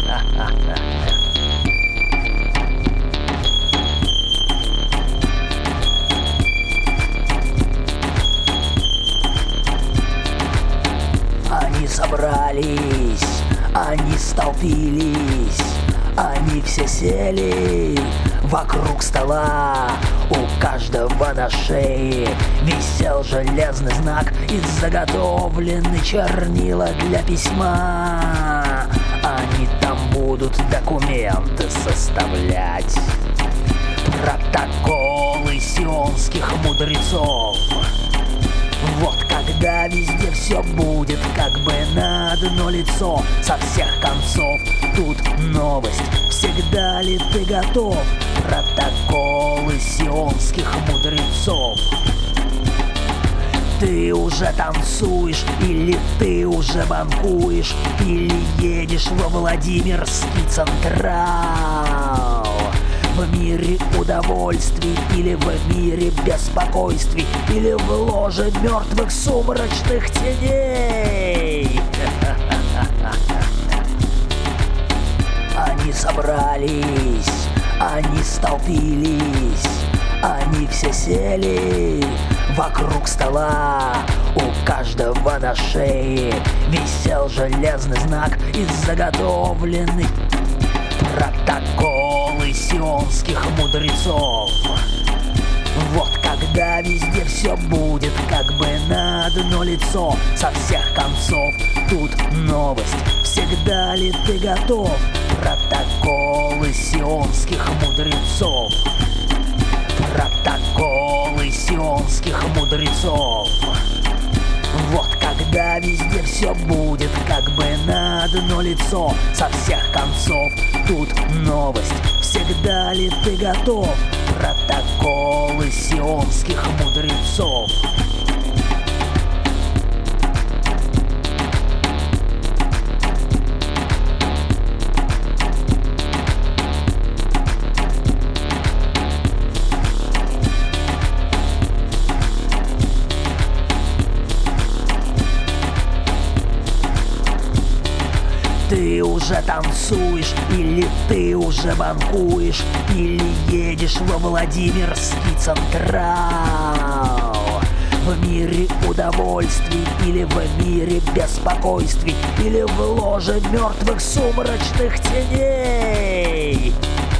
Они собрались, они столпились, они все сели вокруг стола. У каждого на шее висел железный знак и заготовлены чернила для письма. Они там будут документы составлять, протоколы сионских мудрецов. Вот когда везде все будет как бы на одно лицо, со всех концов тут новость. Всегда ли ты готов? Протоколы сионских мудрецов. Ты уже танцуешь, или ты уже банкуешь, или едешь во Владимирский Централ? В мире удовольствий или в мире беспокойствий, или в ложе мертвых сумрачных теней? Они собрались, они столпились, они все сели вокруг стола. У каждого на шее висел железный знак и заготовлены протоколы сионских мудрецов. Вот когда везде все будет как бы на одно лицо, со всех концов тут новость. Всегда ли ты готов? Протоколы сионских мудрецов. Протоколы сионских мудрецов. Вот когда везде все будет как бы на одно лицо, со всех концов тут новость. Всегда ли ты готов? Протоколы сионских мудрецов. Ты уже танцуешь, или ты уже банкуешь, или едешь во Владимирский Централ? В мире удовольствий или в мире беспокойствий, или в ложе мертвых сумрачных теней?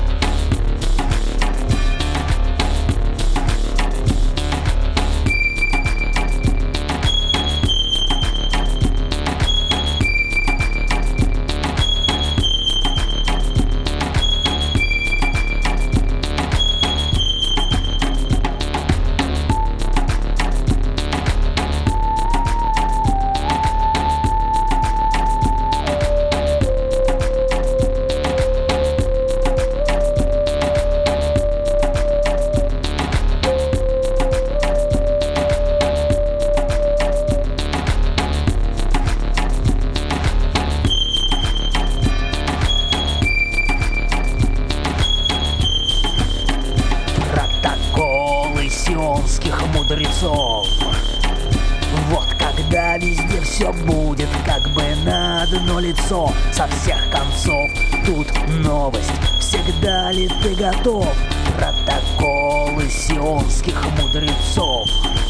Сионских мудрецов. Вот когда везде все будет как бы на одно лицо, со всех концов тут новость. Всегда ли ты готов? Протоколы сионских мудрецов.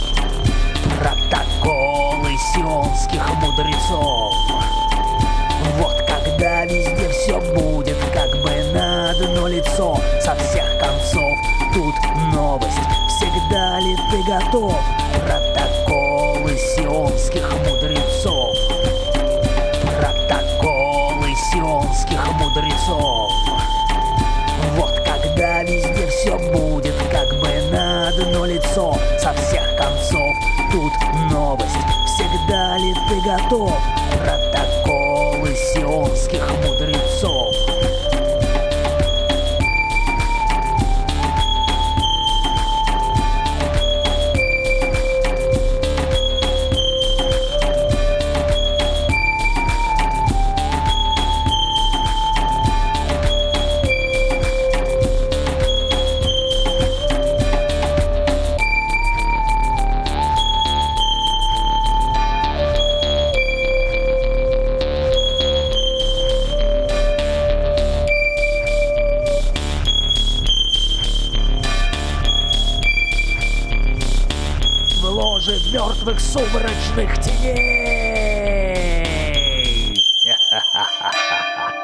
Протоколы сионских мудрецов. Вот когда везде все будет как бы на одно лицо, со всех концов тут новость. Всегда ли ты готов? Протоколы сионских мудрецов. Протоколы сионских мудрецов. Вот когда везде все будет как бы на одно лицо, со всех концов тут новость. Всегда ли ты готов? Протоколы сионских мудрецов. ложе мертвых сумрачных теней.